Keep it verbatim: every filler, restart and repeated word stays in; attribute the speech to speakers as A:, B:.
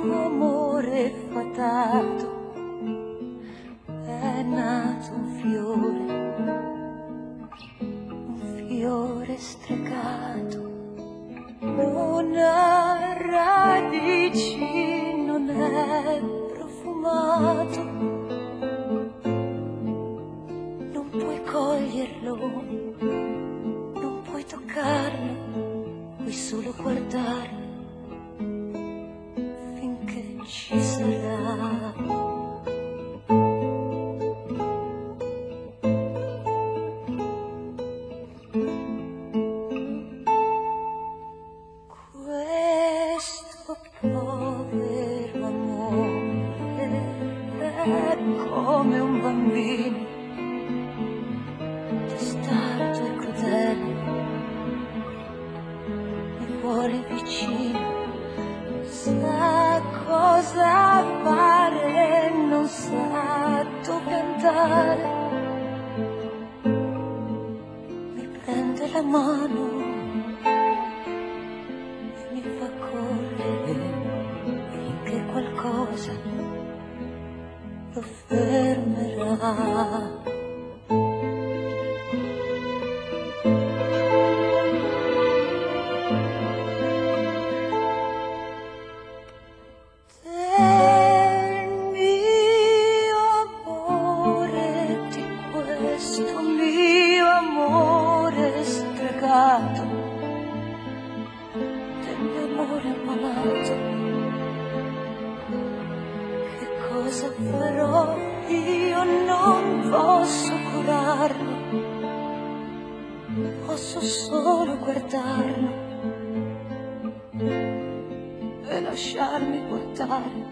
A: tuo amore fatato è nato un fiore, un fiore stregato, non ha radici, non è profumato, non puoi coglierlo, non puoi toccarlo, puoi solo guardarlo finché ci sarà. Questo povero amore è come un bambino, testardo e crudele, mi vuole vicino, sa cosa fare, non sa dove andare, mi prende la mano e mi fa correre finché qualcosa lo fermerà. Del mio amore, di questo mio amore stregato, del mio amore malato, che cosa farò? Io non posso curarlo, posso solo guardarlo e lasciarmi guardare